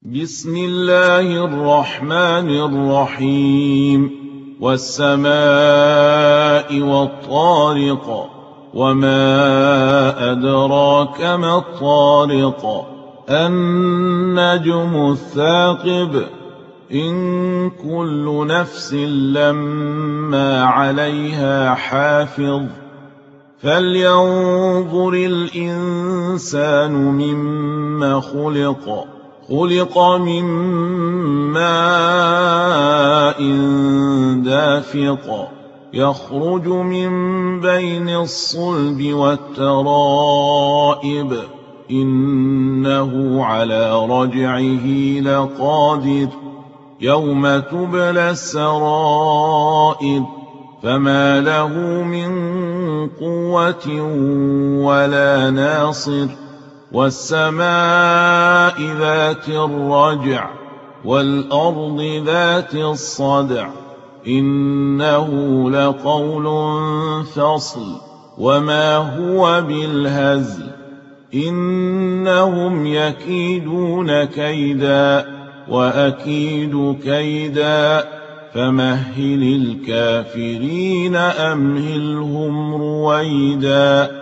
بسم الله الرحمن الرحيم والسماء والطارق وما أدراك ما الطارق النجم الثاقب إن كل نفس لما عليها حافظ فلينظر الإنسان مما خلق من ماء دافق يخرج من بين الصلب والترائب إنه على رجعه لقادر يوم تبلى السرائر فما له من قوة ولا ناصر والسماء ذات الرجع والأرض ذات الصدع إنه لقول فصل وما هو بالهزل إنهم يكيدون كيدا وأكيد كيدا فمهل الكافرين أمهلهم رويدا